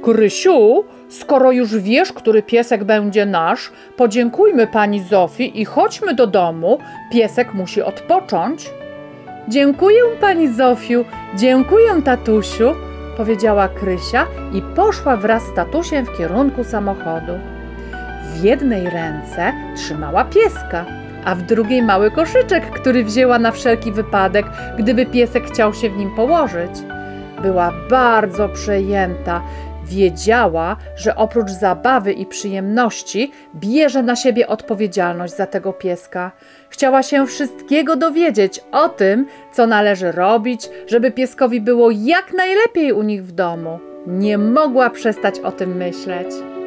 Krysiu, skoro już wiesz, który piesek będzie nasz, podziękujmy pani Zofii i chodźmy do domu. Piesek musi odpocząć. Dziękuję pani Zofiu, dziękuję tatusiu, powiedziała Krysia i poszła wraz z tatusiem w kierunku samochodu. W jednej ręce trzymała pieska, a w drugiej mały koszyczek, który wzięła na wszelki wypadek, gdyby piesek chciał się w nim położyć. Była bardzo przejęta. Wiedziała, że oprócz zabawy i przyjemności bierze na siebie odpowiedzialność za tego pieska. Chciała się wszystkiego dowiedzieć o tym, co należy robić, żeby pieskowi było jak najlepiej u nich w domu. Nie mogła przestać o tym myśleć.